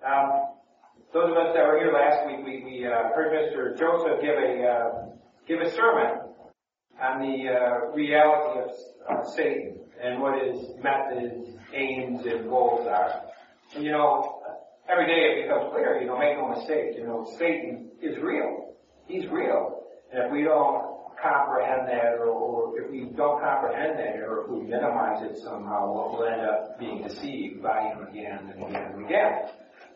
Those of us that were here last week, we heard Mr. Joseph give a sermon on the reality of Satan and what his methods, aims, and goals are. And every day it becomes clear, make no mistake, Satan is real. He's real. And if we don't comprehend that, or if we don't comprehend that, or if we minimize it somehow, we'll end up being deceived by him again and again and again.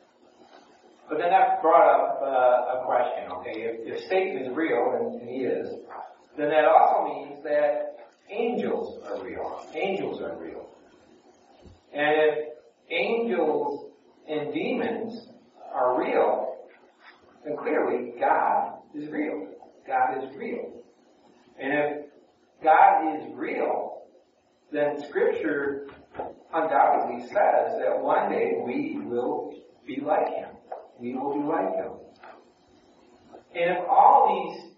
But then that brought up a question, okay? If Satan is real, and he is, then that also means that angels are real. Angels are real. And if angels and demons are real, then clearly God is real. God is real. And if God is real, then Scripture undoubtedly says that one day we will be like Him. We will be like Him. And if all these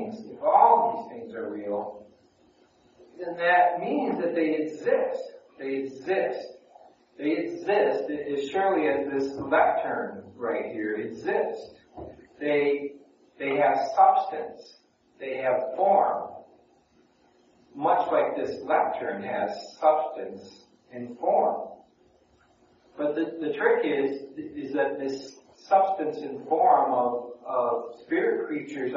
things are real, then that means that they exist. They exist. They exist as surely as this lectern right here exists. They have substance. They have form. Much like this lectern has substance and form. But the trick is that this substance and form of spirit creatures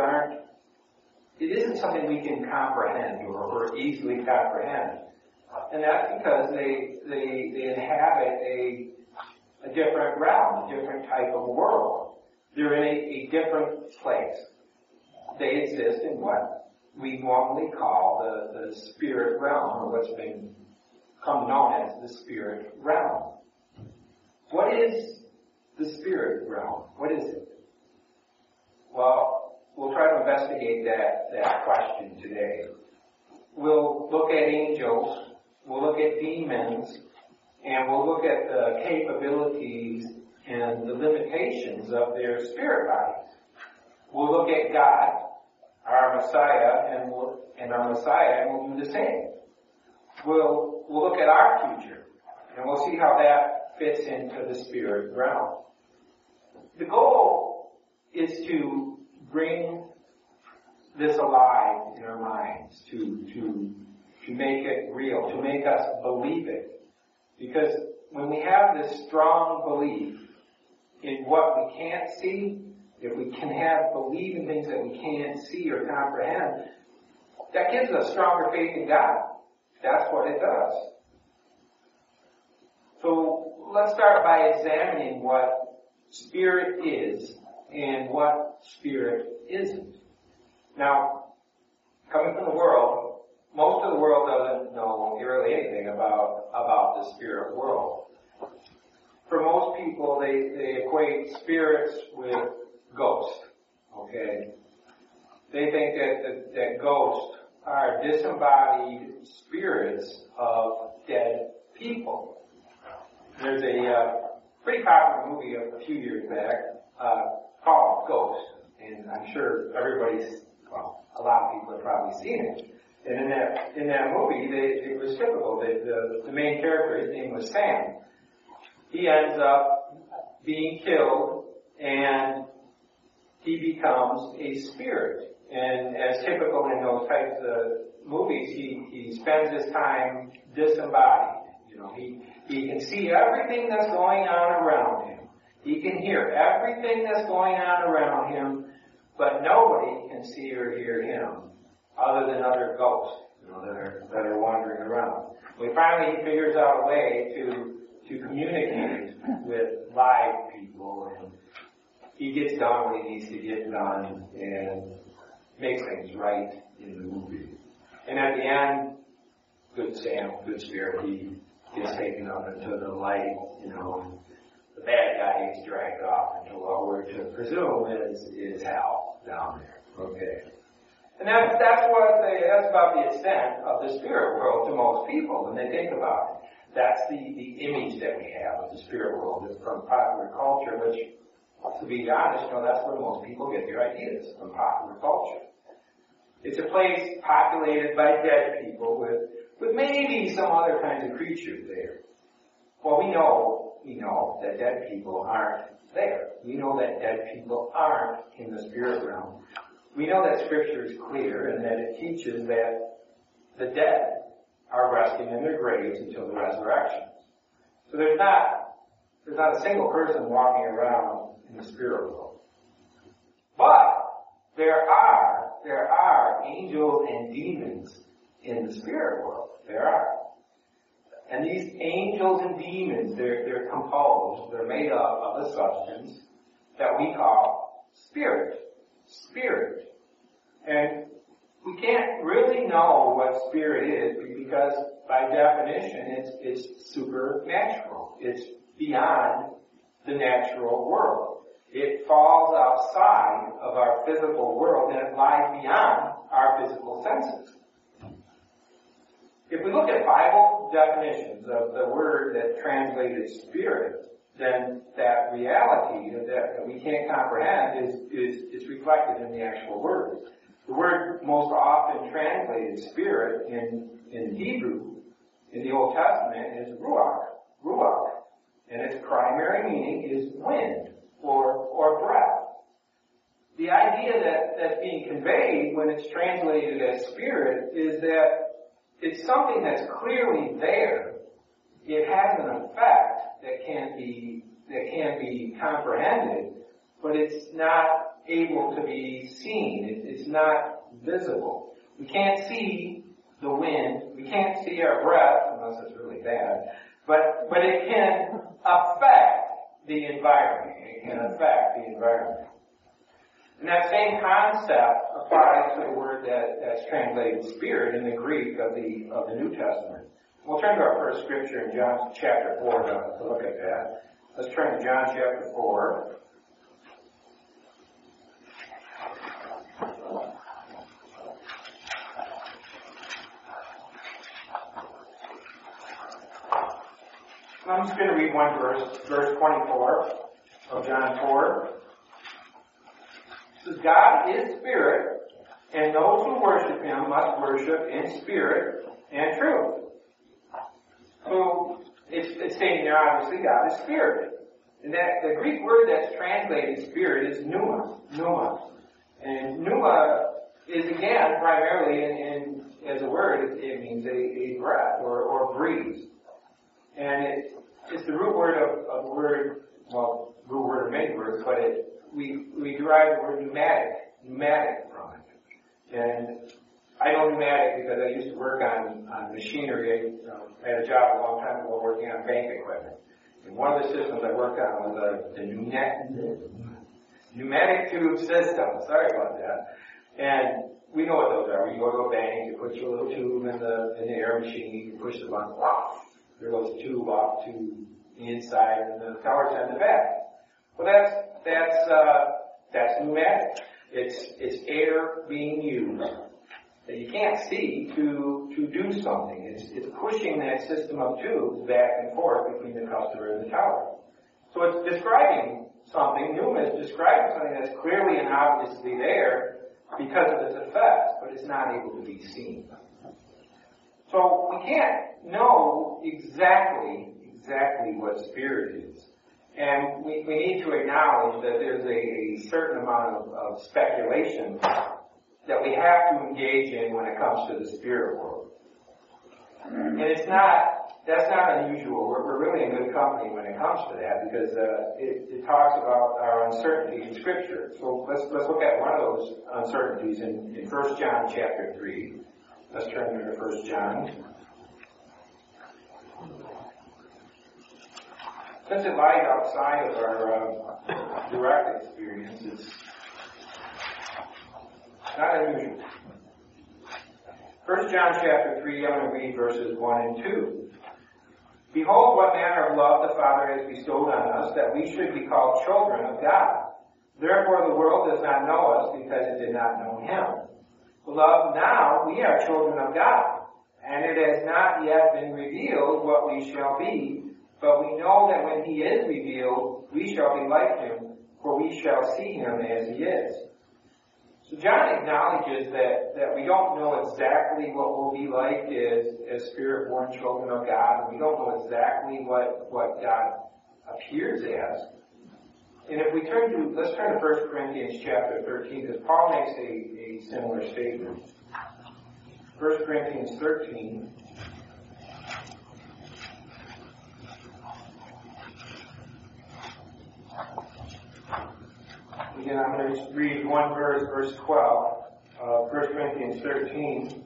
isn't something we can comprehend or easily comprehend. And that's because they inhabit a different realm, a different type of world. They're in a different place. They exist in what we normally call the spirit realm, or what's become known as the spirit realm. What is the spirit realm? What is it? Well, we'll try to investigate that question today. We'll look at angels, we'll look at demons, and we'll look at the capabilities and the limitations of their spirit bodies. We'll look at God, our Messiah, and we'll do the same. We'll look at our future, and we'll see how that fits into the spirit realm. The goal is to bring this alive in our minds, to make it real, to make us believe it. Because when we have this strong belief in what we can't see, if we can believe in things that we can't see or comprehend, that gives us stronger faith in God. That's what it does. So let's start by examining what spirit is and what spirit isn't. Now, coming from the world, most of the world doesn't know really anything about the spirit world. For most people, they equate spirits with ghosts. Okay? They think that ghosts are disembodied spirits of dead people. There's a pretty popular movie a few years back called Ghost, and I'm sure a lot of people have probably seen it. And in that movie, it was typical that the main character, his name was Sam. He ends up being killed, and he becomes a spirit. And as typical in those types of movies, he spends his time disembodied. He can see everything that's going on around him. He can hear everything that's going on around him, but nobody can see or hear him other than other ghosts, that are wandering around. Finally, he figures out a way to communicate with live people, and he gets done what he needs to get done and makes things right in the movie. And at the end, good Sam, good spirit, he gets taken up into the light, the bad guy gets dragged off into what we're to presume is hell down there. Okay. And that's about the extent of the spirit world to most people when they think about it. That's the image that we have of the spirit world from popular culture, which, to be honest, that's where most people get their ideas, from popular culture. It's a place populated by dead people with maybe some other kinds of creatures there. Well, we know we know that dead people aren't there. We know that dead people aren't in the spirit realm. We know that Scripture is clear and that it teaches that the dead are resting in their graves until the resurrection. So there's not a single person walking around in the spirit world. But there are angels and demons in the spirit world. There are. And these angels and demons, they're composed, they're made up of a substance that we call spirit. Spirit. And we can't really know what spirit is because by definition it's supernatural. It's beyond the natural world. It falls outside of our physical world and it lies beyond our physical senses. If we look at Bible definitions of the word that translated spirit, then that reality that we can't comprehend is reflected in the actual word. The word most often translated spirit in Hebrew, in the Old Testament, is ruach. And its primary meaning is wind or breath. The idea that's being conveyed when it's translated as spirit is that it's something that's clearly there. It has an effect that can be comprehended, but it's not able to be seen. It's not visible. We can't see the wind. We can't see our breath, unless it's really bad. But it can affect the environment. It can affect the environment. And that same concept applies to the word that's translated spirit in the Greek of the New Testament. We'll turn to our first scripture in John chapter 4 to look at that. Let's turn to John chapter 4. I'm just going to read one verse 24 of John 4. It says, God is spirit, and those who worship Him must worship in spirit and truth. So, it's saying there, obviously, God is spirit. And that the Greek word that's translated spirit is pneuma. And pneuma is, again, primarily, as a word, it means a breath or breeze. And it's the root word of the word, well, root word of many words, but we derive the word pneumatic from it. And I know pneumatic because I used to work on machinery. I had a job a long time ago working on bank equipment. And one of the systems I worked on was the pneumatic tube system. Sorry about that. And we know what those are. When you go to a bank, you put your little tube in the air machine, you push the button, there goes the tube off to the inside and the teller's in the back. Well, that's pneumatic. It's air being used that you can't see to do something. It's pushing that system of tubes back and forth between the customer and the teller. So it's describing something. Pneuma is describing something that's clearly and obviously there because of its effects, but it's not able to be seen. So we can't know exactly what spirit is. And we need to acknowledge that there's a certain amount of speculation that we have to engage in when it comes to the spirit world. And that's not unusual. We're really in good company when it comes to that because it talks about our uncertainty in Scripture. So let's look at one of those uncertainties in 1 John chapter 3. Let's turn to 1 John. Since it lies outside of our direct experience, it's not unusual. 1 John chapter 3, I'm going to read verses 1 and 2. Behold, what manner of love the Father has bestowed on us, that we should be called children of God. Therefore the world does not know us, because it did not know Him. Beloved, now we are children of God, and it has not yet been revealed what we shall be, but we know that when He is revealed, we shall be like Him, for we shall see Him as He is. So John acknowledges that we don't know exactly what we'll be like as spirit-born children of God, and we don't know exactly what God appears as. And if we let's turn to 1 Corinthians chapter 13, because Paul makes a similar statement. 1 Corinthians 13. Again, I'm going to just read one verse, verse 12 of 1 Corinthians 13.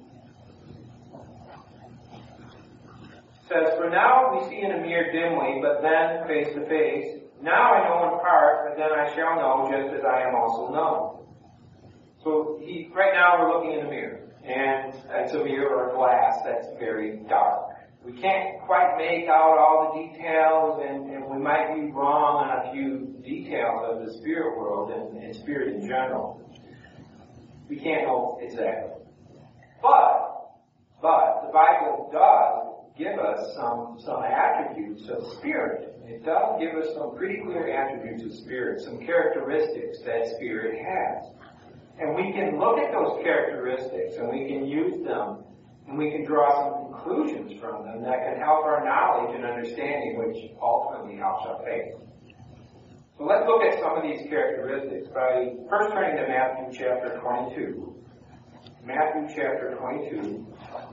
It says, "For now we see in a mirror dimly, but then face to face. Now I know in part, but then I shall know just as I am also known." So right now we're looking in a mirror. And it's a mirror or glass that's very dark. We can't quite make out all the details, and we might be wrong on a few details of the spirit world and spirit in general. We can't know exactly. But the Bible does give us some attributes of spirit. It does give us some pretty clear attributes of spirit, some characteristics that spirit has. And we can look at those characteristics and we can use them and we can draw some conclusions from them that can help our knowledge and understanding, which ultimately helps our faith. So let's look at some of these characteristics by first turning to Matthew chapter 22. Matthew chapter 22.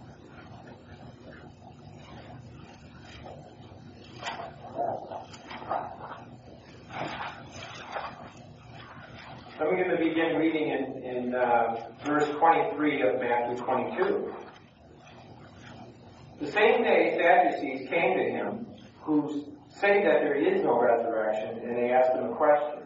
I'm going to begin reading in verse 23 of Matthew 22. "The same day Sadducees came to him, who say that there is no resurrection, and they asked him a question."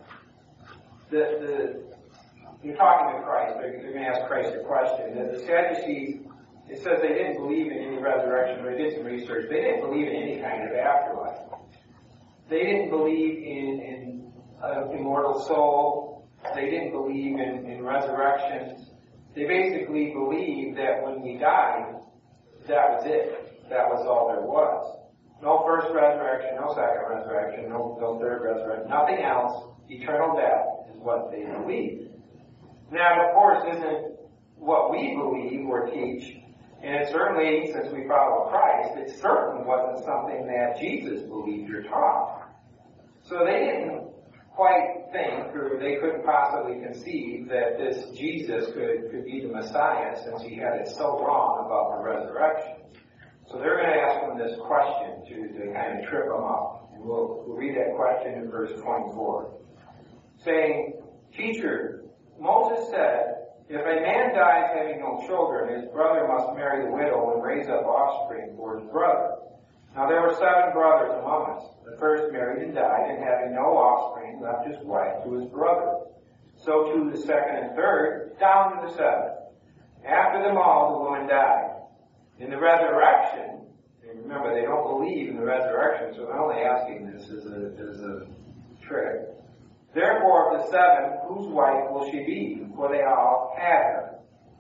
You're talking to Christ. They're going to ask Christ a question. The Sadducees, it says they didn't believe in any resurrection, but they did some research. They didn't believe in any kind of afterlife. They didn't believe in an immortal soul. They didn't believe in resurrections. They basically believed that when we died, that was it. That was all there was. No first resurrection, no second resurrection, no third resurrection, nothing else. Eternal death is what they believed. Now, of course, isn't what we believe or teach, and it certainly, since we follow Christ, it certainly wasn't something that Jesus believed or taught. So they didn't quite think, or they couldn't possibly conceive that this Jesus could be the Messiah, since he had it so wrong about the resurrection. So they're going to ask him this question to kind of trip him up. And we'll read that question in verse 24. Saying, "Teacher, Moses said, if a man dies having no children, his brother must marry the widow and raise up offspring for his brother. Now there were 7 brothers among us. The first married and died, and having no offspring, left his wife to his brother. So too the second and third, down to the 7th. After them all, the woman died. In the resurrection," and remember, they don't believe in the resurrection, so they're only asking this as a trick. "Therefore, of the 7, whose wife will she be? For they all had her."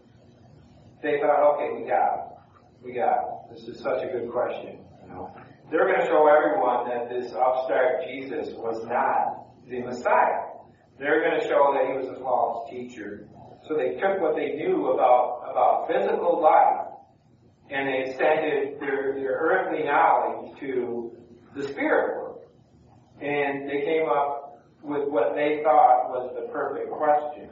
They thought, okay, we got it. This is such a good question. They're going to show everyone that this upstart Jesus was not the Messiah. They're going to show that he was a false teacher. So they took what they knew about physical life, and they extended their earthly knowledge to the spirit world. And they came up with what they thought was the perfect question.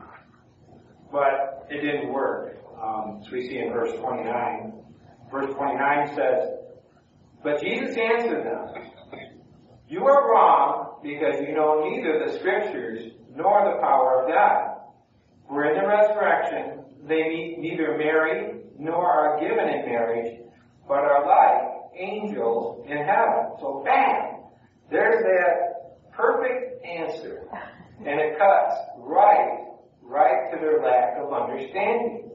But it didn't work. As we see in verse 29. Verse 29 says, "But Jesus answered them, 'You are wrong, because you know neither the Scriptures nor the power of God. For in the resurrection they neither marry nor are given in marriage, but are like angels in heaven.'" So bam! There's that perfect answer. And it cuts right to their lack of understanding.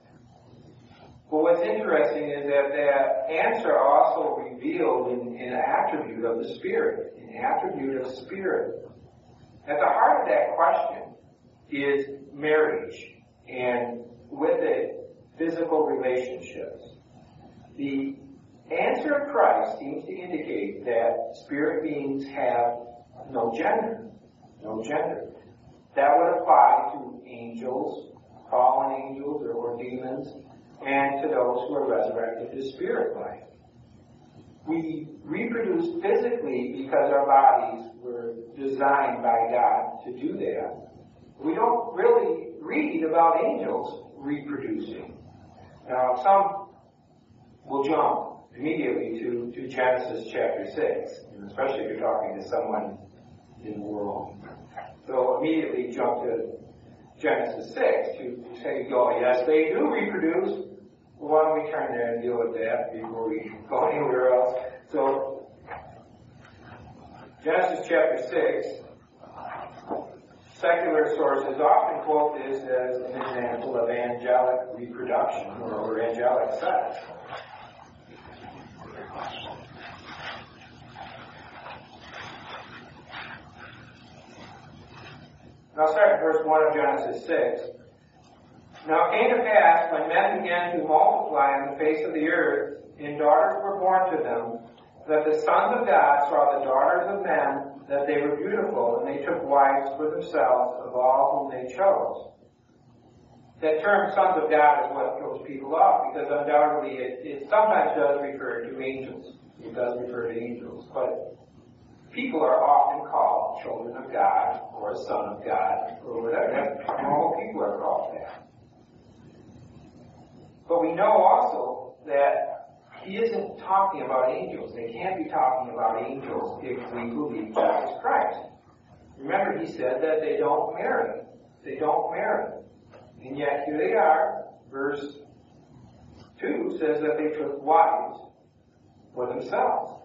But what's interesting is that answer also revealed an attribute of the Spirit. An attribute of Spirit. At the heart of that question is marriage, and with it, physical relationships. The answer of Christ seems to indicate that spirit beings have no gender. No gender. That would apply to angels, fallen angels or demons, and to those who are resurrected to spirit life. We reproduce physically because our bodies were designed by God to do that. We don't really read about angels reproducing. Now, some will jump immediately to Genesis chapter 6, and especially if you're talking to someone in the world. So immediately jump to Genesis 6 to say, oh, yes, they do reproduce. Well, why don't we turn there and deal with that before we go anywhere else? So, Genesis chapter 6, secular sources often quote this as an example of angelic reproduction or angelic sex. Now, start at verse 1 of Genesis 6. Now it came to pass, when men began to multiply on the face of the earth, and daughters were born to them, that the sons of God saw the daughters of men, that they were beautiful, and they took wives for themselves of all whom they chose. That term, sons of God, is what throws people off, because undoubtedly it sometimes does refer to angels. It does refer to angels, but people are often called children of God, or a son of God, or whatever. Normal people are called that. But we know also that he isn't talking about angels. They can't be talking about angels if we believe Jesus Christ. Remember, he said that they don't marry. They don't marry. And yet, here they are. Verse 2 says that they took wives for themselves.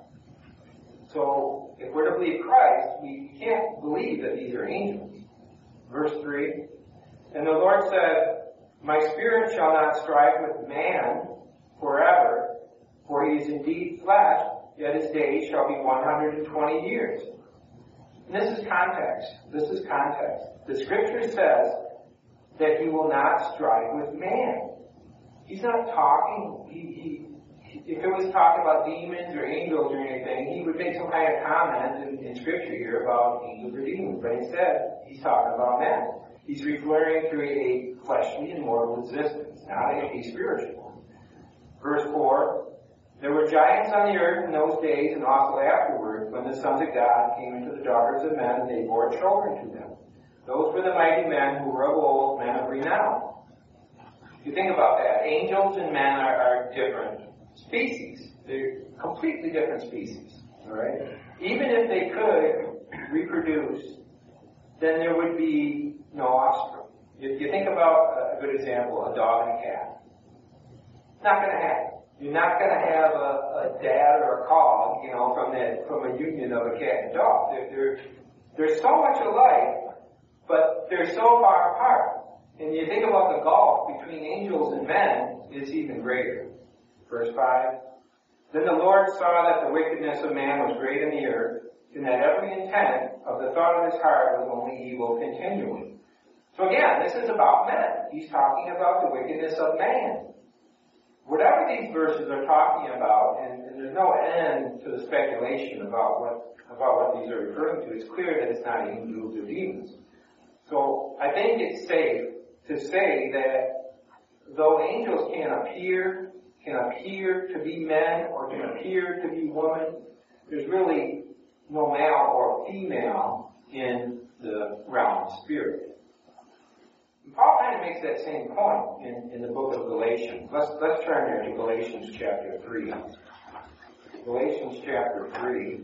So, if we're to believe Christ, we can't believe that these are angels. Verse 3, and the Lord said, my spirit shall not strive with man forever, for he is indeed flesh, yet his days shall be 120 years. And this is context. This is context. The scripture says that he will not strive with man. He's not talking, if it was talking about demons or angels or anything, he would make some kind of comment in scripture here about angels or demons. But instead, he's talking about men. He's referring to a fleshly and mortal existence, not a spiritual. Verse 4, there were giants on the earth in those days and also afterward, when the sons of God came into the daughters of men, and they bore children to them. Those were the mighty men who were of old, men of renown. If you think about that, angels and men are different species. They're completely different species. All right? Even if they could reproduce, then there would be no offspring. If you think about a good example, a dog and a cat. Not going to happen. You're not going to have a dad or a cog, from a union of a cat and a dog. They're so much alike, but they're so far apart. And you think about the gulf between angels and men, it's even greater. Verse 5, then the Lord saw that the wickedness of man was great in the earth, and that every intent of the thought of his heart was only evil continually. So again, this is about men. He's talking about the wickedness of man. Whatever these verses are talking about, and there's no end to the speculation about what these are referring to, it's clear that it's not angels or demons. So I think it's safe to say that though angels can appear to be men or can appear to be women, there's really no male or female in the realm of spirit. And Paul kind of makes that same point in the book of Galatians. Let's turn there to Galatians chapter 3. Galatians chapter 3.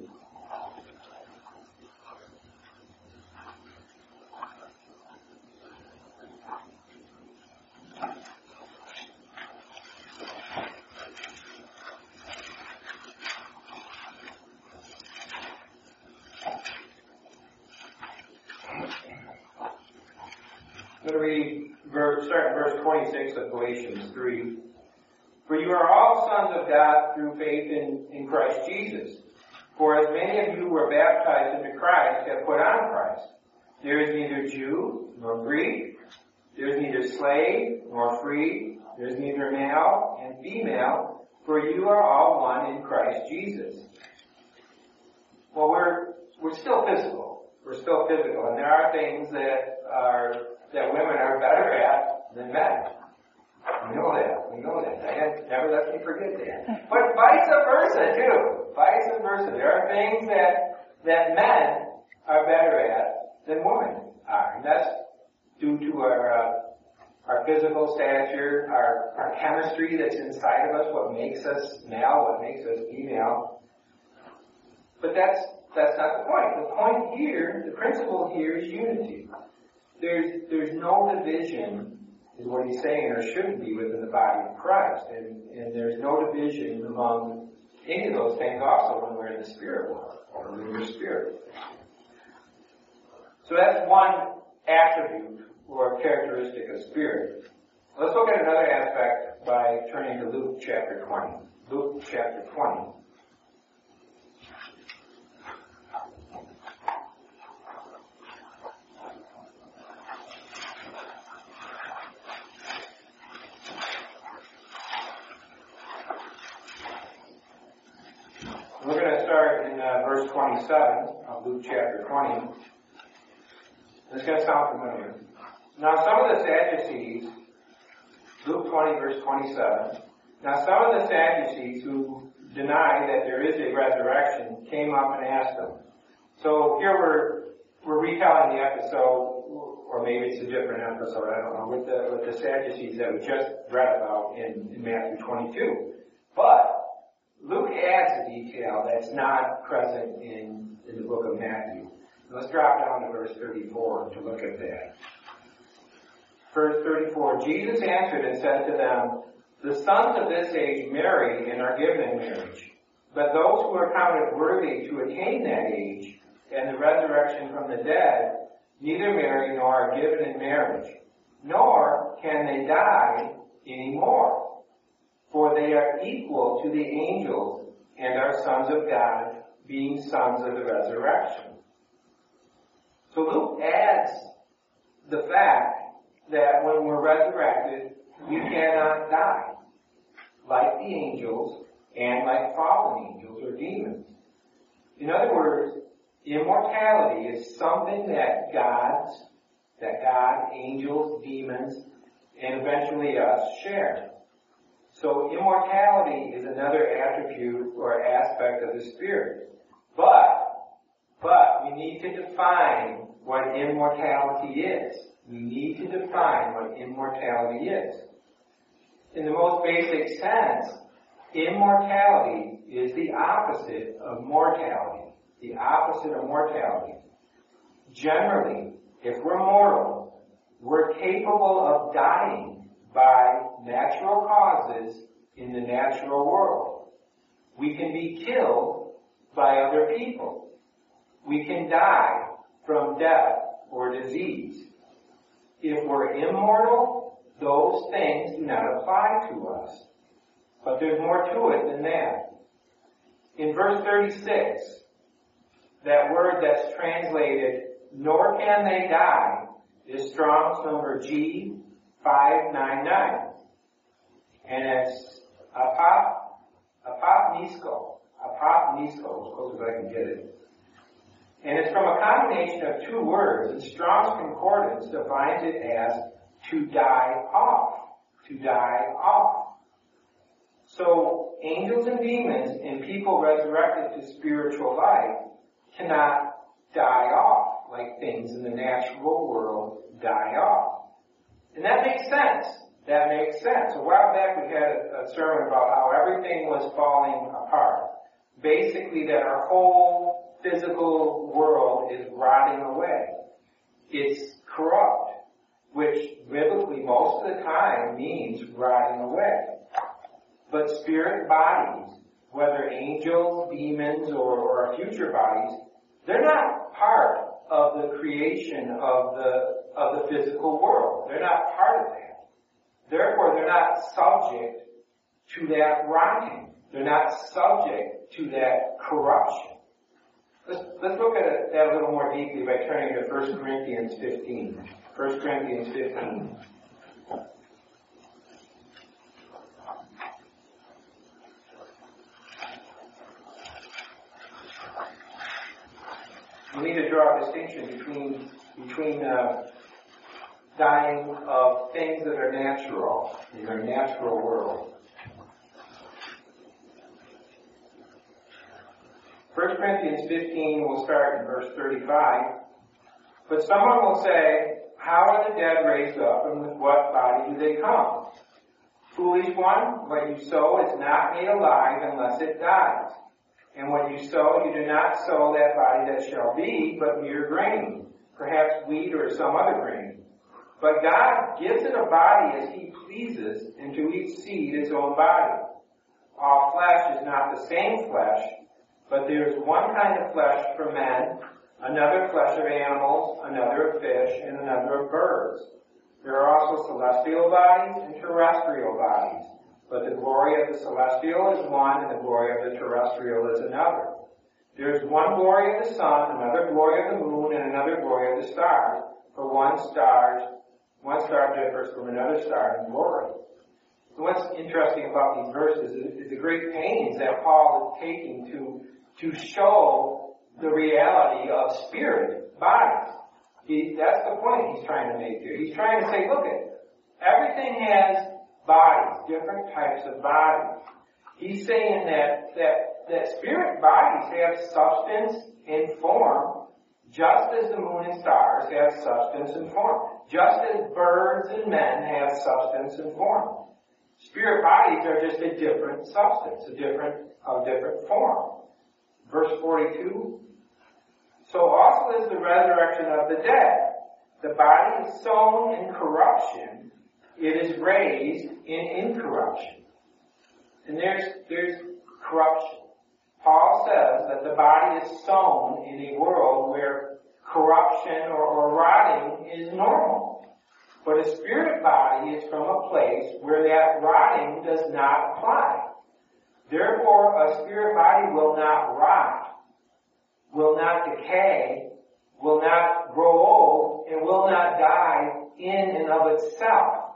I'm going to read verse 26 of Galatians 3. For you are all sons of God through faith in Christ Jesus. For as many of you who were baptized into Christ have put on Christ. There is neither Jew nor Greek. There is neither slave nor free. There is neither male and female. For you are all one in Christ Jesus. Well, we're still physical. We're still physical. And there are things that women are better at than men. We know that. Diane never lets me forget that. But vice versa, too. Vice versa. There are things that men are better at than women are. And that's due to our physical stature, our chemistry that's inside of us, what makes us male, what makes us female. But that's not the point. The point here, the principle here is unity. There's no division, is what he's saying, or shouldn't be within the body of Christ. And there's no division among any of those things also when we're in the spirit world, or when we're spirit. So that's one attribute or characteristic of spirit. Let's look at another aspect by turning to Luke chapter 20. Luke chapter 20. We're going to start in verse 27 of Luke chapter 20. This is going to sound familiar. Now some of the Sadducees, Luke 20 verse 27, now some of the Sadducees who deny that there is a resurrection came up and asked them. So here we're retelling the episode, or maybe it's a different episode, I don't know, with the Sadducees that we just read about in Matthew 22. But Luke adds a detail that's not present in the book of Matthew. Let's drop down to verse 34 to look at that. Verse 34, Jesus answered and said to them, the sons of this age marry and are given in marriage. But those who are counted worthy to attain that age and the resurrection from the dead neither marry nor are given in marriage, nor can they die any more. For they are equal to the angels and are sons of God, being sons of the resurrection. So Luke adds the fact that when we're resurrected, we cannot die, like the angels and like fallen angels or demons. In other words, immortality is something that God, angels, demons, and eventually us share. So immortality is another attribute or aspect of the Spirit. But we need to define what immortality is. We need to define what immortality is. In the most basic sense, immortality is the opposite of mortality. The opposite of mortality. Generally, if we're mortal, we're capable of dying by natural causes in the natural world. We can be killed by other people. We can die from death or disease. If we're immortal, those things do not apply to us. But there's more to it than that. In verse 36, that word that's translated, nor can they die, is Strong's number G599. And it's apopnisko, as close as I can get it. And it's from a combination of two words, and Strong's Concordance defines it as to die off. To die off. So, angels and demons and people resurrected to spiritual life cannot die off like things in the natural world die off. And that makes sense. That makes sense. A while back we had a sermon about how everything was falling apart. Basically that our whole physical world is rotting away. It's corrupt, which biblically most of the time means rotting away. But spirit bodies, whether angels, demons, or our future bodies, they're not part of the creation of the physical world. They're not part of that. Therefore, they're not subject to that rotting. They're not subject to that corruption. Let's look at that a little more deeply by turning to 1 Corinthians 15. 1 Corinthians 15. We need to draw a distinction between dying of things that are natural in our natural world. 1 Corinthians 15, we'll start in verse 35. But someone will say, how are the dead raised up, and with what body do they come? Foolish one, what you sow is not made alive unless it dies. And when you sow, you do not sow that body that shall be, but mere grain, perhaps wheat or some other grain. But God gives it a body as He pleases, and to each seed its own body. All flesh is not the same flesh, but there is one kind of flesh for men, another flesh of animals, another of fish, and another of birds. There are also celestial bodies and terrestrial bodies, but the glory of the celestial is one, and the glory of the terrestrial is another. There is one glory of the sun, another glory of the moon, and another glory of the stars, for one star differs from another star in glory. And what's interesting about these verses is the great pains that Paul is taking to show the reality of spirit bodies. That's the point he's trying to make here. He's trying to say, look everything has bodies, different types of bodies. He's saying that spirit bodies have substance and form, just as the moon and stars have substance and form. Just as birds and men have substance and form. Spirit bodies are just a different substance, a different form. Verse 42. So also is the resurrection of the dead. The body is sown in corruption, it is raised in incorruption. And there's corruption. Paul says that the body is sown in a world where corruption or rotting is normal. But a spirit body is from a place where that rotting does not apply. Therefore, a spirit body will not rot, will not decay, will not grow old, and will not die in and of itself.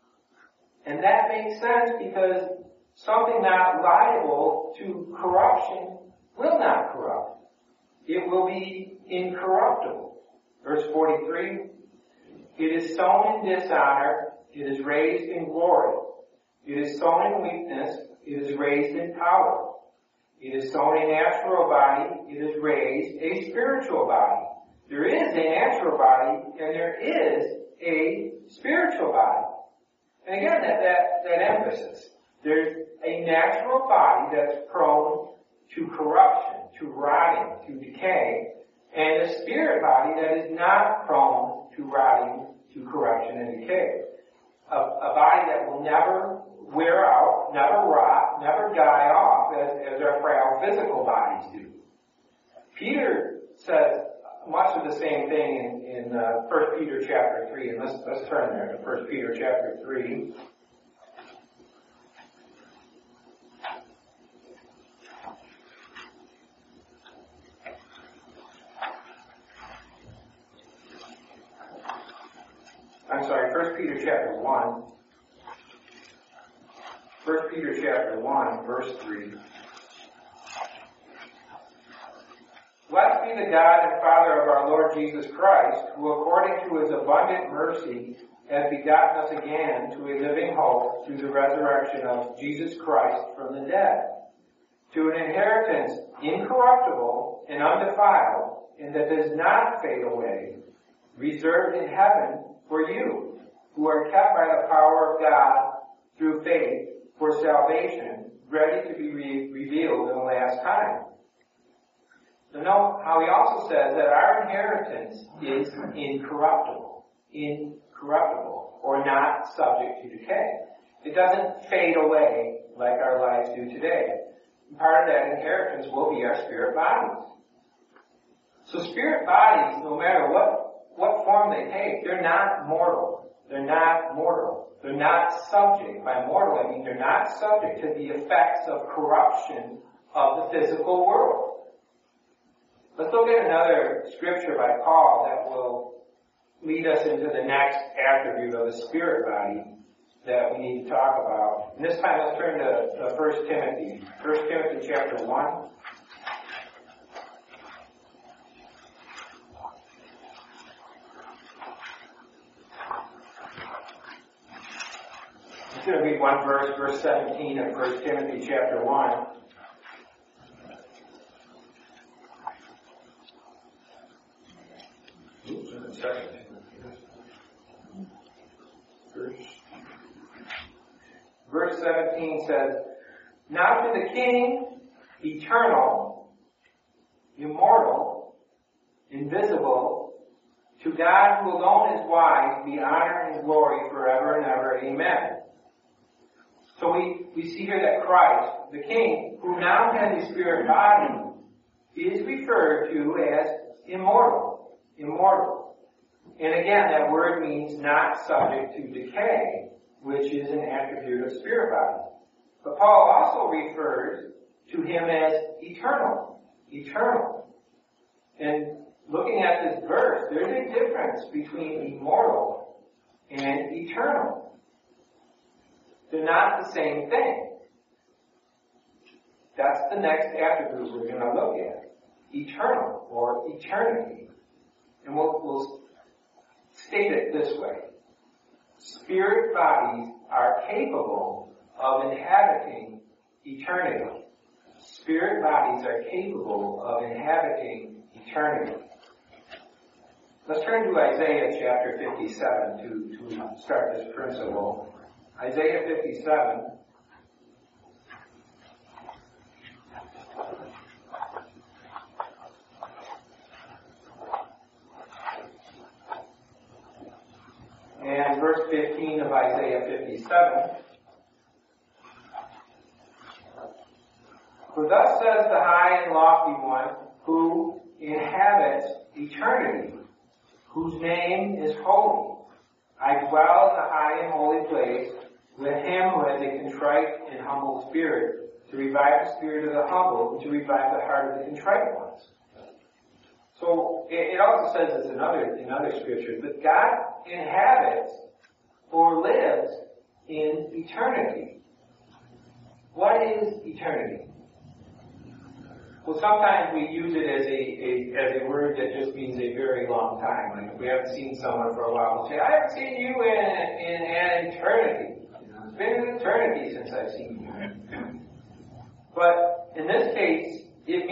And that makes sense because something not liable to corruption will not corrupt. It will be incorruptible. Verse 43, it is sown in dishonor, it is raised in glory. It is sown in weakness, it is raised in power. It is sown a natural body, it is raised a spiritual body. There is a natural body, and there is a spiritual body. And again, that emphasis. There's a natural body that's prone to corruption, to rotting, to decay, and a spirit body that is not prone to rotting, to corruption and decay. A body that will never wear out, never rot, never die off as our frail physical bodies do. Peter says much of the same thing in 1 Peter chapter 3, and let's turn there to 1 Peter chapter 3. I'm sorry, 1 Peter chapter 1. 1 Peter chapter 1, verse 3. Blessed be the God and Father of our Lord Jesus Christ, who according to His abundant mercy has begotten us again to a living hope through the resurrection of Jesus Christ from the dead, to an inheritance incorruptible and undefiled, and that does not fade away, reserved in heaven for you, who are kept by the power of God through faith for salvation, ready to be revealed in the last time. So note how he also says that our inheritance is incorruptible, or not subject to decay. It doesn't fade away like our lives do today. And part of that inheritance will be our spirit bodies. So spirit bodies, no matter what form they take, they're not mortal. They're not mortal. They're not subject. By mortal, I mean they're not subject to the effects of corruption of the physical world. Let's look at another scripture by Paul that will lead us into the next attribute of the spirit body that we need to talk about. And this time let's turn to 1 Timothy. 1 Timothy chapter 1. I'm going to read one verse, verse 17 of 1 Timothy chapter 1. verse 17 says, "Now to the King, eternal, immortal, invisible, to God who alone is wise, be honor and glory forever and ever. Amen." So we see here that Christ, the King, who now has a spirit body, is referred to as immortal. Immortal. And again, that word means not subject to decay, which is an attribute of spirit body. But Paul also refers to him as eternal. Eternal. And looking at this verse, there's a difference between immortal and eternal. They're not the same thing. That's the next attribute we're going to look at. Eternal, or eternity. And we'll state it this way. Spirit bodies are capable of inhabiting eternity. Spirit bodies are capable of inhabiting eternity. Let's turn to Isaiah chapter 57 to start this principle. Isaiah 57. And verse 15 of Isaiah 57. "For thus says the high and lofty one, who inhabits eternity, whose name is holy. I dwell in the high and holy place with him who has a contrite and humble spirit, to revive the spirit of the humble, and to revive the heart of the contrite ones." So it also says this in other scriptures, that God inhabits or lives in eternity. What is eternity? Well, sometimes we use it as a word that just means a very long time. Like if we haven't seen someone for a while, we'll say, "I haven't seen you in an eternity. It's been an eternity since I've seen you." But in this case,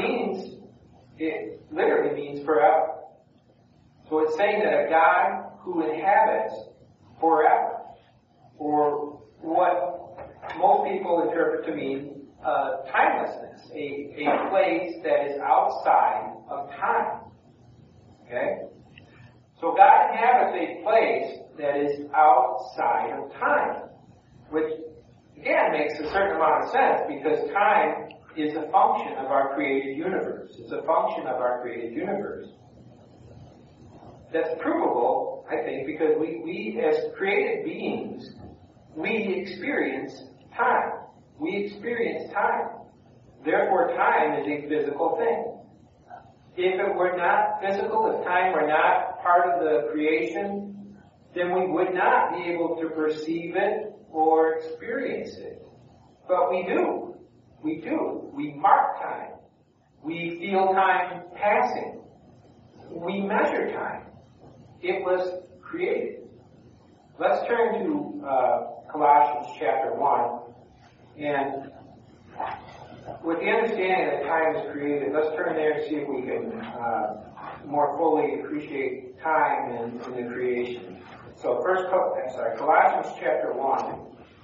it literally means forever. So it's saying that a God who inhabits forever, or what most people interpret to mean timelessness, a place that is outside of time. Okay? So God inhabits a place that is outside of time, which again makes a certain amount of sense because time is a function of our created universe. It's a function of our created universe. That's provable, I think, because we as created beings, we experience time. We experience time. Therefore, time is a physical thing. If it were not physical, if time were not part of the creation, then we would not be able to perceive it or experience it. But we do. We do. We mark time. We feel time passing. We measure time. It was created. Let's turn to Colossians chapter 1. And with the understanding that time is created, let's turn there and see if we can more fully appreciate time in the creation. So Colossians chapter 1.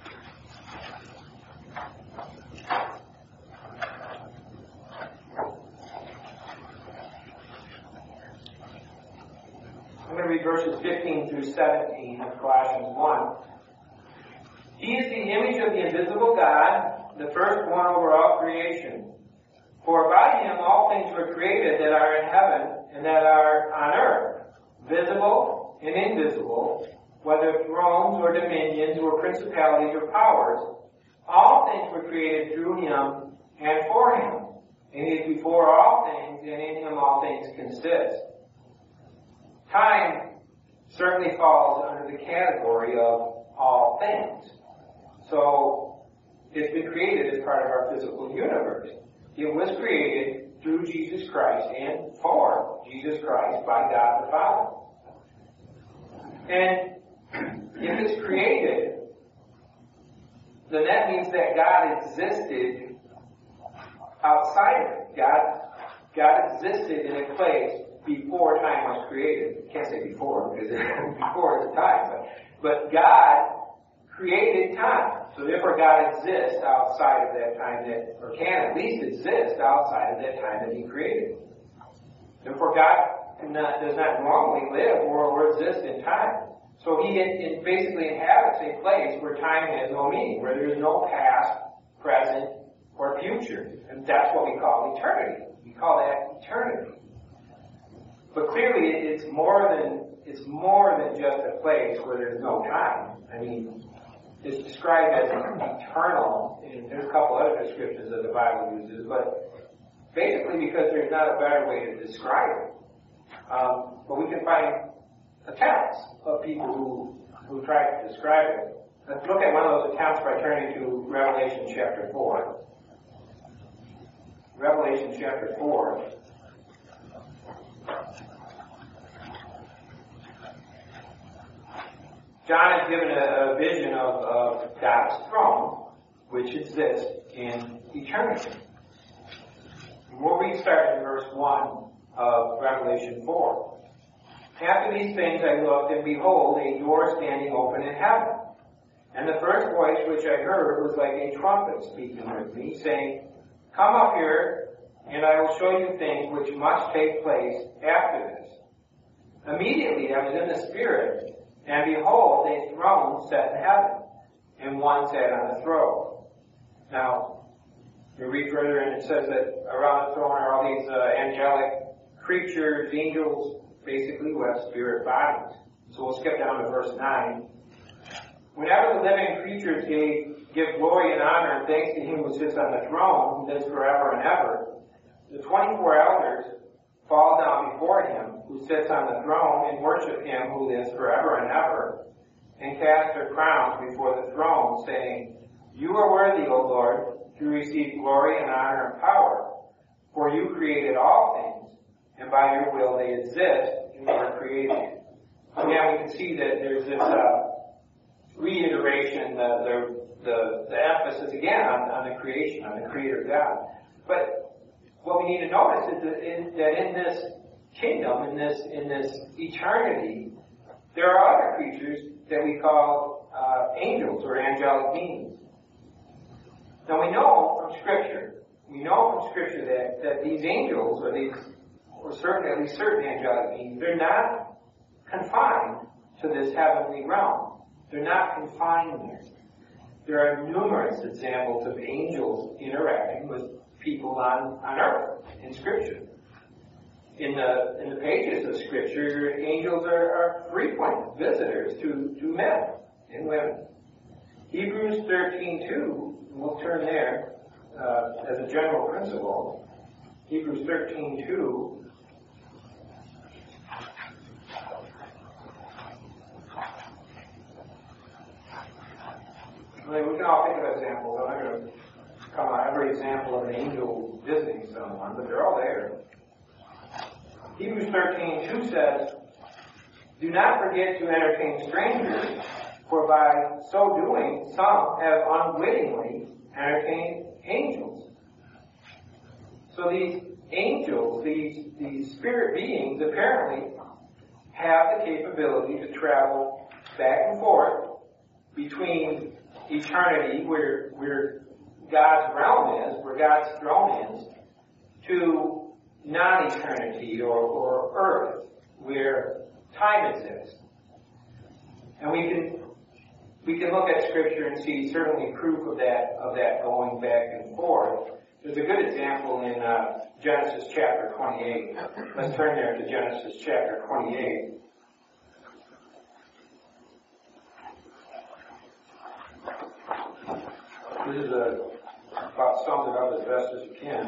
I'm going to read verses 15 through 17 of Colossians 1. "He is the image of the invisible God, the firstborn over all creation. For by him all things were created that are in heaven and that are on earth, visible and invisible, whether thrones or dominions or principalities or powers. All things were created through him and for him. And he is before all things, and in him all things consist." Time certainly falls under the category of all things. So it's been created as part of our physical universe. It was created through Jesus Christ and for Jesus Christ by God the Father. And if it's created, then that means that God existed outside of it. God existed in a place before time was created. I can't say before because before is a time, but God created time. So therefore God exists outside of that time or can at least exist outside of that time that He created. Therefore God does not normally live or exist in time. So He basically inhabits a place where time has no meaning, where there is no past, present, or future. And that's what we call eternity. We call that eternity. But clearly it's more than just a place where there's no time. I mean, it's described as eternal, and there's a couple other descriptions that the Bible uses, but basically because there's not a better way to describe it. But we can find attempts of people who try to describe it. Let's look at one of those attempts by turning to Revelation chapter 4. Revelation chapter 4. John is given a vision of God's throne, which exists in eternity. And we'll read starting in verse 1 of Revelation 4. After these things I looked, and behold, a door standing open in heaven. And the first voice which I heard was like a trumpet speaking with me, saying, Come up here, and I will show you things which must take place after this. Immediately I was in the Spirit, and behold, a throne set in heaven, and one sat on the throne. Now, you read further, and it says that around the throne are all these angelic creatures, angels, basically who have spirit bodies. So we'll skip down to verse 9. Whenever the living creatures give glory and honor and thanks to Him who sits on the throne, who lives forever and ever, the 24 elders fall down before Him who sits on the throne and worship Him who lives forever and ever, and cast their crowns before the throne, saying, You are worthy, O Lord, to receive glory and honor and power, for You created all things, and by Your will they exist and were created. Again, we can see that there's this reiteration, the emphasis again on the creation, on the Creator God. But what we need to notice is that in this kingdom, in this eternity, there are other creatures that we call angels or angelic beings. Now we know from Scripture that these angels, or certainly at least certain angelic beings, they're not confined to this heavenly realm. They're not confined there. There are numerous examples of angels interacting with people on earth in Scripture. In the pages of Scripture, angels are frequent visitors to men and women. Hebrews 13:2, we'll turn there as a general principle. Hebrews 13:2. I mean, we can all think of examples. I'm not going to come on every example of an angel visiting someone, but they're all there. Hebrews 13:2 says, Do not forget to entertain strangers, for by so doing some have unwittingly entertained angels. So these angels, these spirit beings, apparently have the capability to travel back and forth between eternity, where God's realm is, where God's throne is, to non-eternity or earth, where time exists. And we can look at Scripture and see certainly proof of that going back and forth. There's a good example in Genesis chapter 28. Let's turn there to Genesis chapter 28. This is about sums it up as best as you can.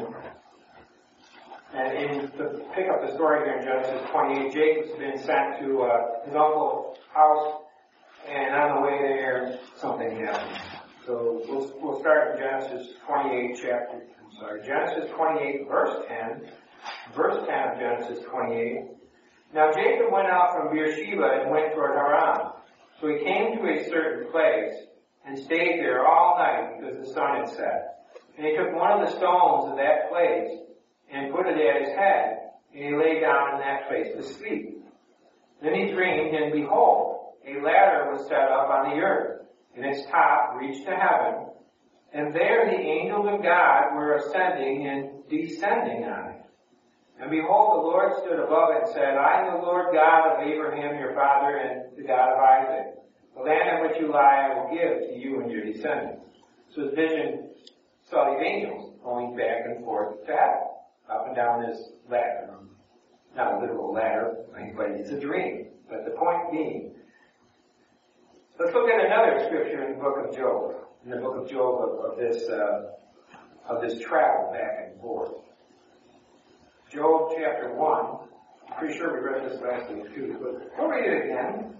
And to pick up the story here in Genesis 28, Jacob's been sent to his uncle's house, and on the way there, something happened. So we'll start in Genesis 28, Genesis 28, verse 10. Verse 10 of Genesis 28. Now Jacob went out from Beersheba and went toward Haran. So he came to a certain place and stayed there all night because the sun had set. And he took one of the stones of that place and put it at his head, and he lay down in that place to sleep. Then he dreamed, and behold, a ladder was set up on the earth, and its top reached to heaven, and there the angels of God were ascending and descending on it. And behold, the Lord stood above it and said, I am the Lord God of Abraham your father and the God of Isaac. The land on which you lie I will give to you and your descendants. So his vision saw these angels going back and forth to heaven, up and down this ladder. Not a literal ladder, but it's a dream. But the point being, let's look at another scripture in the book of Job. In the book of Job of this travel back and forth. Job chapter 1. I'm pretty sure we read this last week too, but we'll read it again.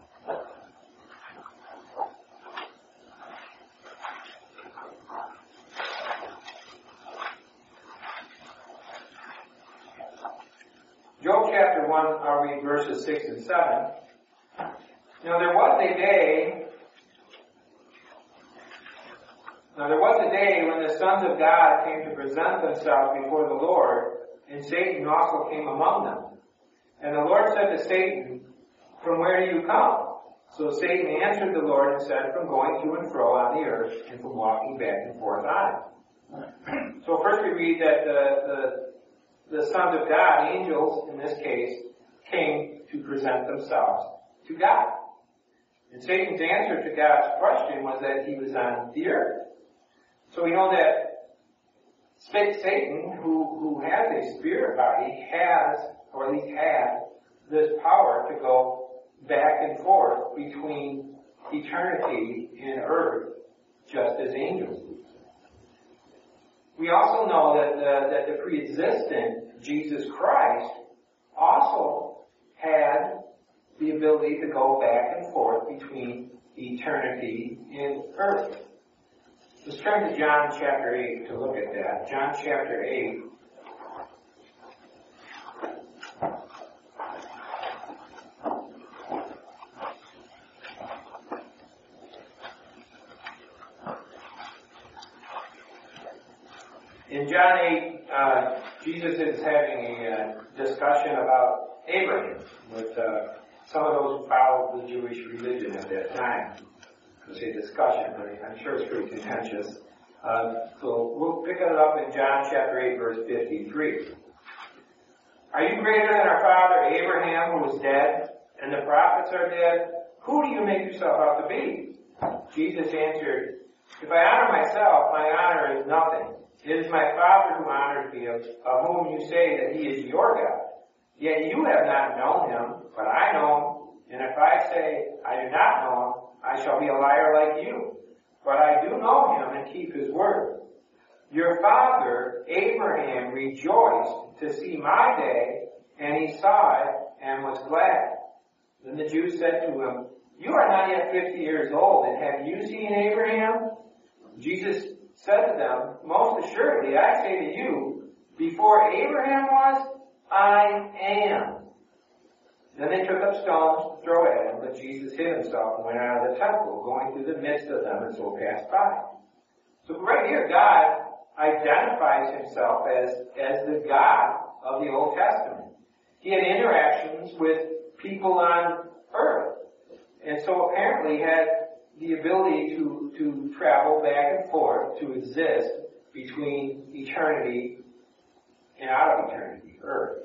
Job chapter 1, I'll read verses 6 and 7. Now there was a day when the sons of God came to present themselves before the Lord, and Satan also came among them. And the Lord said to Satan, From where do you come? So Satan answered the Lord and said, From going to and fro on the earth, and from walking back and forth on it. So first we read that the sons of God, angels in this case, came to present themselves to God. And Satan's answer to God's question was that he was on the earth. So we know that Satan, who has a spirit body, has, or at least had, this power to go back and forth between eternity and earth, just as angels do. We also know that the pre-existent Jesus Christ also had the ability to go back and forth between eternity and earth. Let's turn to John chapter 8 to look at that. John chapter 8. In John 8, Jesus is having a discussion about Abraham with some of those who followed the Jewish religion at that time. I say discussion, but I'm sure it's pretty contentious. So we'll pick it up in John chapter 8, verse 53. Are you greater than our father Abraham, who is dead, and the prophets are dead? Who do you make yourself out to be? Jesus answered, If I honor myself, my honor is nothing. It is my Father who honors me, of whom you say that he is your God. Yet you have not known him, but I know him. And if I say I do not know him, I shall be a liar like you. But I do know him and keep his word. Your father Abraham rejoiced to see my day, and he saw it and was glad. Then the Jews said to him, You are not yet 50 years old, and have you seen Abraham? Jesus said to them, Most assuredly I say to you, before Abraham was, I am. Then they took up stones to throw at him, but Jesus hid himself and went out of the temple, going through the midst of them, and so passed by. So right here, God identifies himself as the God of the Old Testament. He had interactions with people on earth, and so apparently had the ability to travel back and forth, to exist between eternity and out of eternity, earth.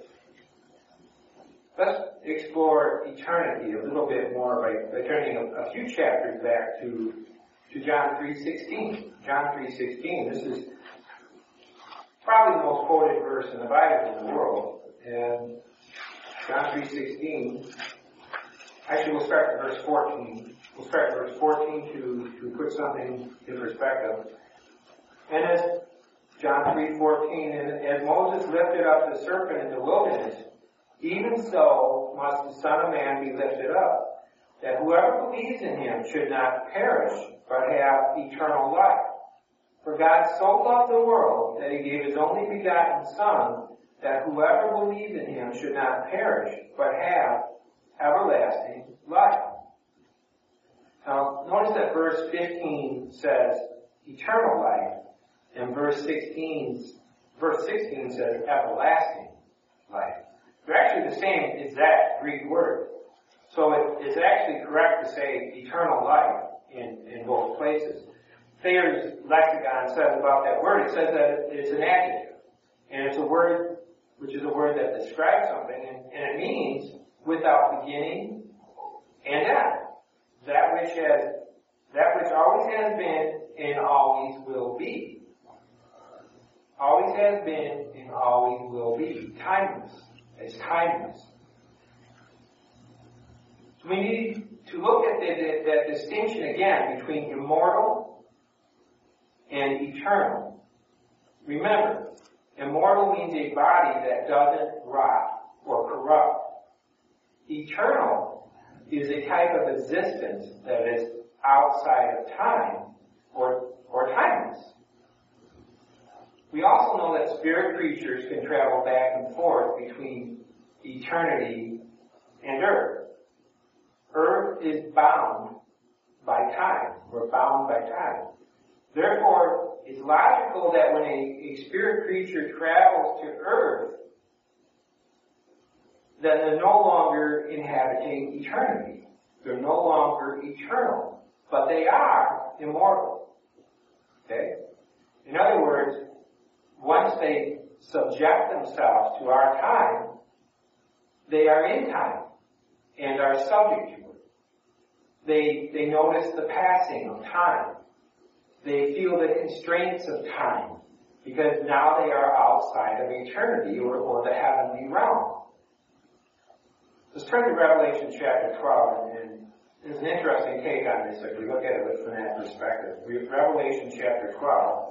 Let's explore eternity a little bit more by turning a few chapters back to John 3:16. John 3:16. This is probably the most quoted verse in the Bible in the world. And John 3:16. Actually, we'll start at verse 14. We'll start at verse 14 to put something in perspective. And as John 3:14, and as Moses lifted up the serpent in the wilderness, even so must the Son of Man be lifted up, that whoever believes in him should not perish, but have eternal life. For God so loved the world that he gave his only begotten Son, that whoever believes in him should not perish, but have everlasting life. Now, notice that verse 15 says eternal life, and verse 16 says everlasting life. They're actually the same exact Greek word. So it's actually correct to say eternal life in both places. Thayer's lexicon says about that word, it says that it's an adjective. And it's a word, which is a word that describes something, and it means without beginning and end. That which always has been and always will be. Always has been and always will be. Timeless. It's timeless. So we need to look at that distinction again between immortal and eternal. Remember, immortal means a body that doesn't rot or corrupt. Eternal is a type of existence that is outside of time or timeless. We also know that spirit creatures can travel back and forth between eternity and earth. Earth is bound by time. We're bound by time. Therefore, it's logical that when a spirit creature travels to earth, that they're no longer inhabiting eternity. They're no longer eternal. But they are immortal. Okay? In other words, once they subject themselves to our time, they are in time and are subject to it. They notice the passing of time. They feel the constraints of time because now they are outside of eternity or the heavenly realm. Let's turn to Revelation chapter 12, and there's an interesting take on this if we look at it from that perspective. Revelation chapter 12.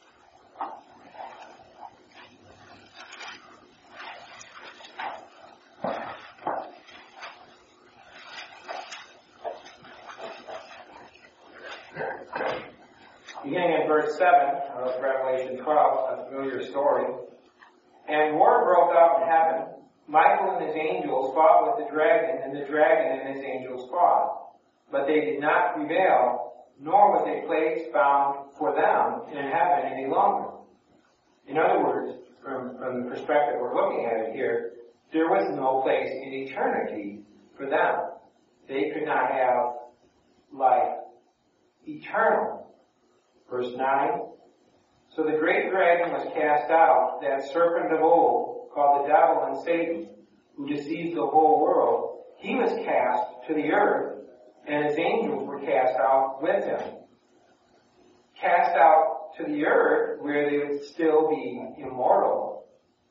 Beginning in verse 7 of Revelation 12, a familiar story. And war broke out in heaven. Michael and his angels fought with the dragon, and the dragon and his angels fought. But they did not prevail, nor was a place found for them in heaven any longer. In other words, from the perspective we're looking at it here, there was no place in eternity for them. They could not have life eternal. Verse 9, so the great dragon was cast out, that serpent of old, called the devil and Satan, who deceives the whole world. He was cast to the earth, and his angels were cast out with him. Cast out to the earth, where they would still be immortal,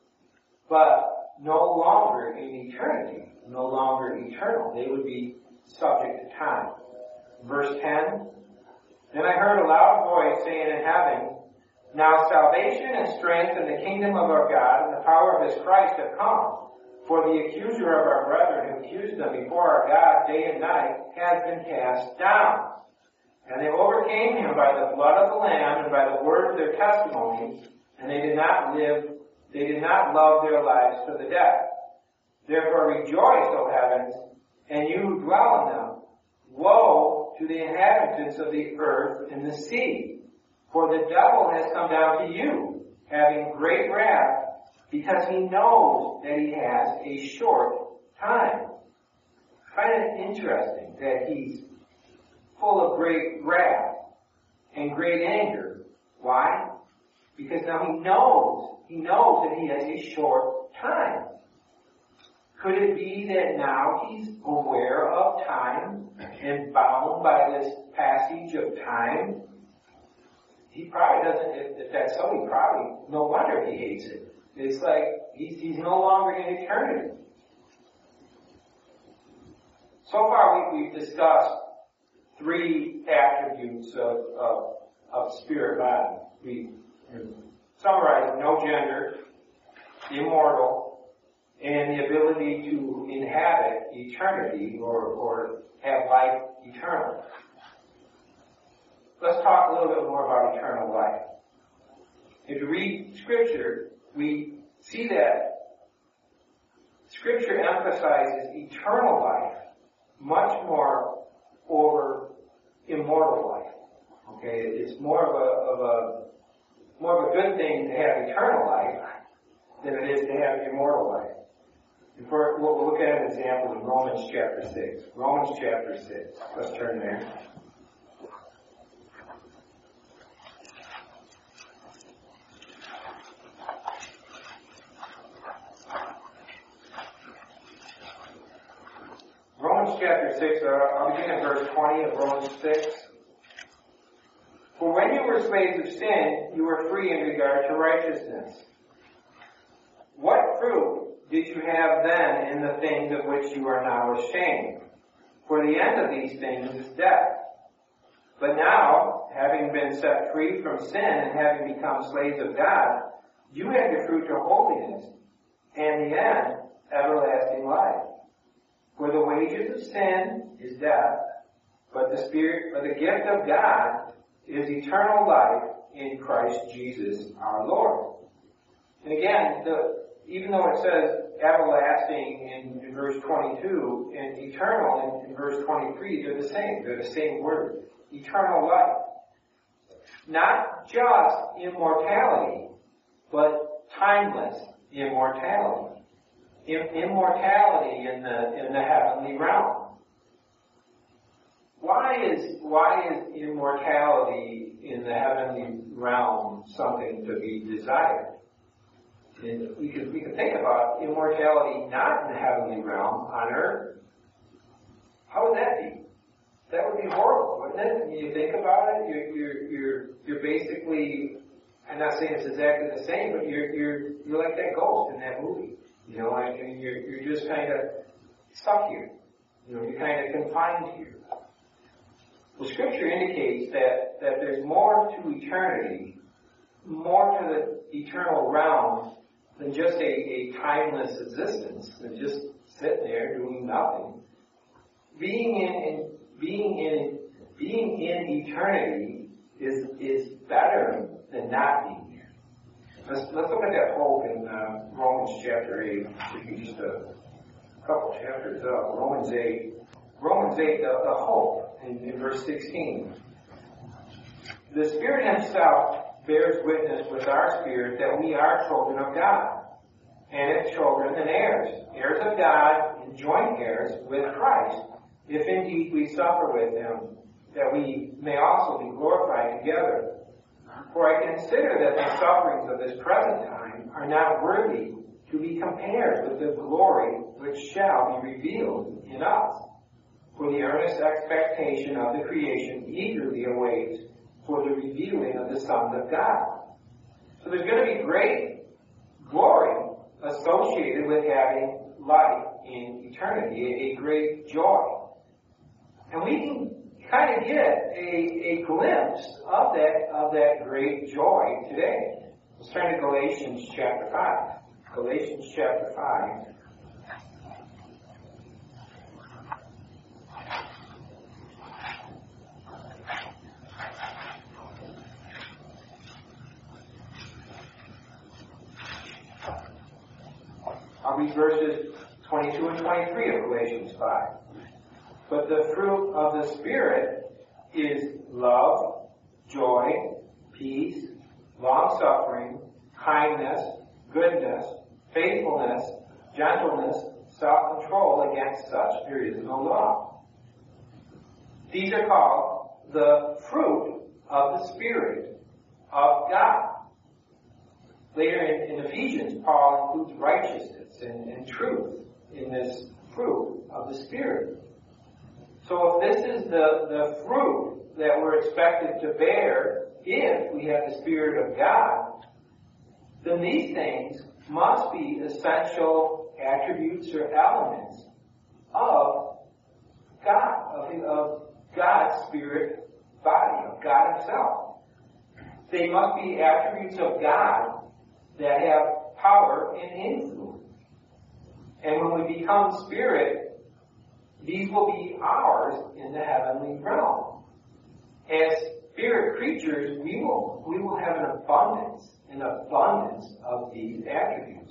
but no longer in eternity, no longer eternal. They would be subject to time. Verse 10, then I heard a loud voice saying in heaven, now salvation and strength and the kingdom of our God and the power of his Christ have come. For the accuser of our brethren who accused them before our God day and night has been cast down. And they overcame him by the blood of the Lamb and by the word of their testimony, and they did not love their lives to the death. Therefore rejoice, O heavens, and you who dwell in them. Woe to the inhabitants of the earth and the sea. For the devil has come down to you, having great wrath, because he knows that he has a short time. I find it interesting that he's full of great wrath and great anger. Why? Because now he knows that he has a short time. Could it be that now he's aware of time and bound by this passage of time? He probably doesn't, if that's so, no wonder he hates it. It's like he's no longer in eternity. So far we've discussed three attributes of spirit body. We summarized no gender, immortal, and the ability to inhabit eternity or have life eternal. Let's talk a little bit more about eternal life. If you read Scripture, we see that Scripture emphasizes eternal life much more over immortal life. Okay, it's more of a good thing to have eternal life than it is to have immortal life. We'll look at an example in Romans chapter 6. Romans chapter 6. Let's turn there. chapter 6, I'll begin at verse 20 of Romans 6. For when you were slaves of sin, you were free in regard to righteousness. What fruit did you have then in the things of which you are now ashamed? For the end of these things is death. But now, having been set free from sin and having become slaves of God, you have your fruit to holiness, and the end, everlasting life. For the wages of sin is death, but the gift of God is eternal life in Christ Jesus our Lord. And again, even though it says everlasting in verse 22 and eternal in verse 23, they're the same. They're the same word. Eternal life. Not just immortality, but timeless immortality. Immortality in the heavenly realm. Why is immortality in the heavenly realm something to be desired? And we can think about immortality not in the heavenly realm on earth. How would that be? That would be horrible, wouldn't it? When you think about it, you're basically, I'm not saying it's exactly the same, but you're like that ghost in that movie. You know, and you're just kind of stuck here. You know, you're kind of confined here. Well, Scripture indicates that there's more to eternity, more to the eternal realm than just a timeless existence, than just sitting there doing nothing. Being in eternity is better than not being here. Let's look at that hope in Romans chapter 8. Should be just a couple chapters up. Romans 8, the hope in verse 16. The Spirit Himself bears witness with our spirit that we are children of God. And if children, then heirs. Heirs of God and joint heirs with Christ, if indeed we suffer with Him, that we may also be glorified together. For I consider that the sufferings of this present time are not worthy to be compared with the glory which shall be revealed in us. For the earnest expectation of the creation eagerly awaits for the revealing of the sons of God. So there's going to be great glory associated with having life in eternity, a great joy. And we can kind of get a glimpse of that great joy today. Let's turn to Galatians chapter 5. Galatians chapter 5. I'll read verses 22 and 23 of Galatians 5. But the fruit of the Spirit is love, joy, peace, long-suffering, kindness, goodness, faithfulness, gentleness, self-control. Against such there is no law. These are called the fruit of the Spirit of God. Later in Ephesians, Paul includes righteousness and truth in this fruit of the Spirit. So if this is the fruit that we're expected to bear if we have the Spirit of God, then these things must be essential attributes or elements of God, of God's Spirit body, of God Himself. They must be attributes of God that have power and influence. And when we become Spirit, these will be ours in the heavenly realm. As spirit creatures, we will have an abundance of these attributes.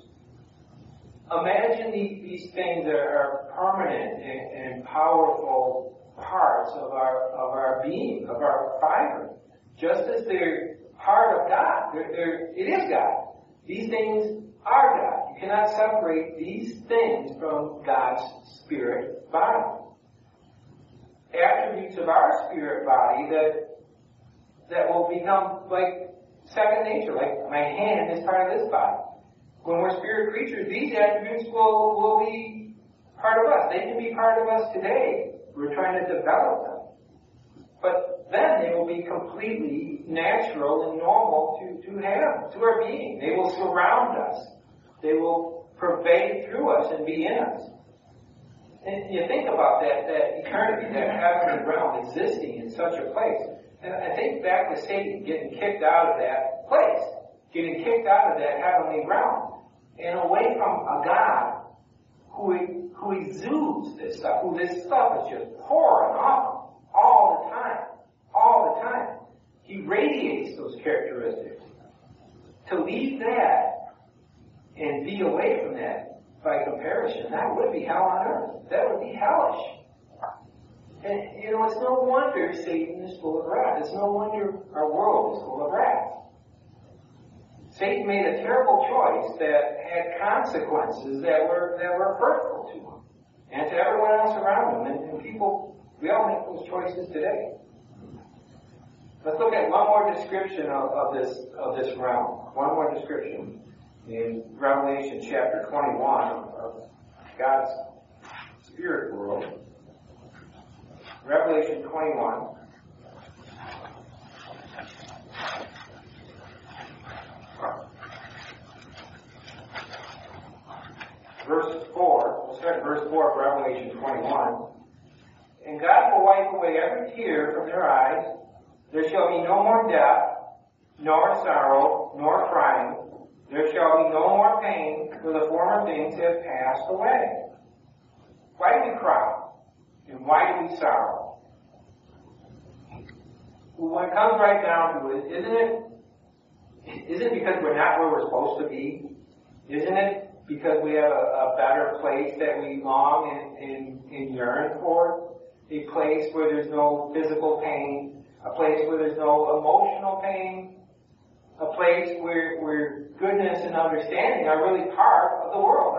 Imagine these things that are permanent and powerful parts of our being, of our fiber. Just as they're part of God, it is God. These things are God. You cannot separate these things from God's spirit body. Attributes of our spirit body that will become like second nature, like my hand is part of this body. When we're spirit creatures, these attributes will be part of us. They can be part of us today. We're trying to develop them. But then they will be completely natural and normal to our being. They will surround us. They will pervade through us and be in us. And you think about that eternity, that heavenly realm existing in such a place. And I think back to Satan getting kicked out of that place, getting kicked out of that heavenly realm, and away from a God who exudes this stuff, who this stuff is just pouring off all the time. All the time. He radiates those characteristics. To leave that and be away from that, by comparison, that would be hell on earth. That would be hellish. And, it's no wonder Satan is full of wrath. It's no wonder our world is full of wrath. Satan made a terrible choice that had consequences that were hurtful to him and to everyone else around him. And people, we all make those choices today. Let's look at one more description of this realm. One more description in Revelation chapter 21 of God's spirit world. Revelation 21. Verse 4. We'll start at verse 4 of Revelation 21. And God will wipe away every tear from their eyes. There shall be no more death, nor sorrow, nor crying. There shall be no more pain, for the former things have passed away. Why do we cry? And why do we sorrow? Well, when it comes right down to it, isn't it because we're not where we're supposed to be? Isn't it because we have a better place that we long and yearn for? A place where there's no physical pain, a place where there's no emotional pain, a place where goodness and understanding are really part of the world,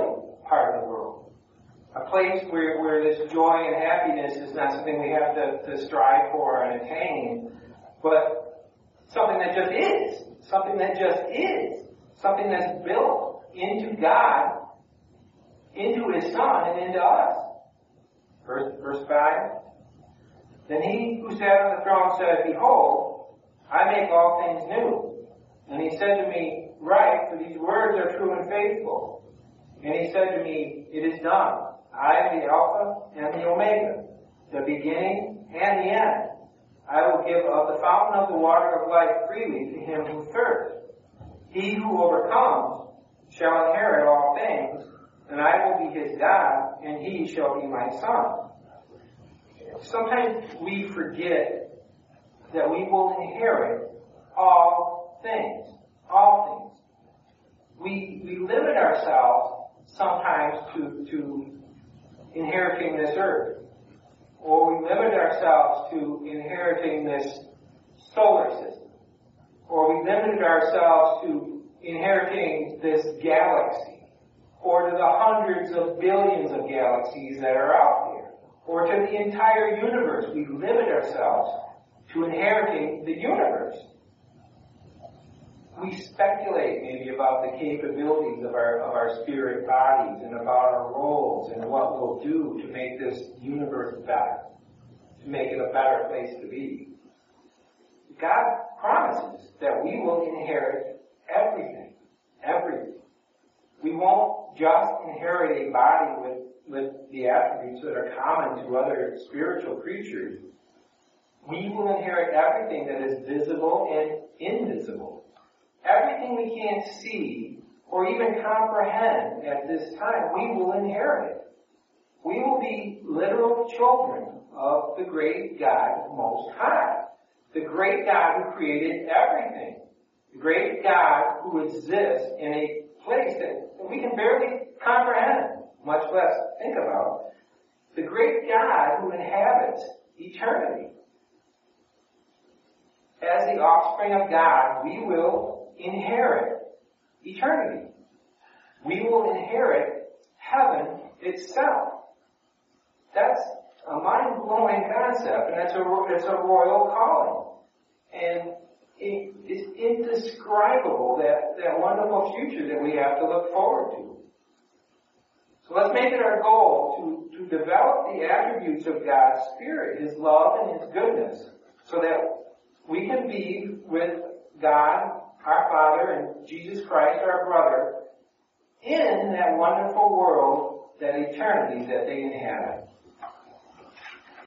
A place where this joy and happiness is not something we have to strive for and attain, but something that just is. Something that just is. Something that's built into God, into His Son, and into us. Verse 5. Then he who sat on the throne said, Behold, I make all things new. And he said to me, Write, for these words are true and faithful. And he said to me, It is done. I am the Alpha and the Omega, the beginning and the end. I will give of the fountain of the water of life freely to him who thirsts. He who overcomes shall inherit all things, and I will be his God, and he shall be my son. Sometimes we forget that we will inherit all things. All things. We limit ourselves sometimes to inheriting this earth. Or we limit ourselves to inheriting this solar system. Or we limit ourselves to inheriting this galaxy. Or to the hundreds of billions of galaxies that are out there. Or to the entire universe. We limit ourselves to inheriting the universe. We speculate maybe about the capabilities of our spirit bodies and about our roles and what we'll do to make this universe better, to make it a better place to be. God promises that we will inherit everything. Everything. We won't just inherit a body with the attributes that are common to other spiritual creatures. We will inherit everything that is visible and invisible. Everything we can't see or even comprehend at this time, we will inherit it. We will be literal children of the great God Most High. The great God who created everything. The great God who exists in a place that we can barely comprehend, much less think about. The great God who inhabits eternity. As the offspring of God, we will inherit eternity. We will inherit heaven itself. That's a mind-blowing concept, and it's a royal calling. And it is indescribable, that wonderful future that we have to look forward to. So let's make it our goal to develop the attributes of God's Spirit, His love and His goodness, so that we can be with God, our Father, and Jesus Christ, our brother, in that wonderful world, that eternity that they inhabit.